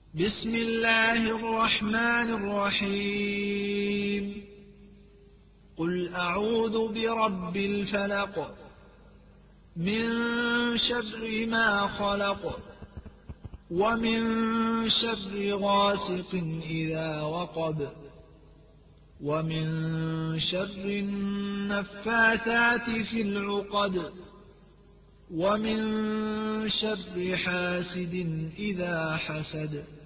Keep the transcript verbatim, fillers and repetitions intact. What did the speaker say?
بسم الله الرحمن الرحيم قل أعوذ برب الفلق من شر ما خلق ومن شر غاسق إذا وقب ومن شر النفاثات في العقد ومن شر حاسد إذا حسد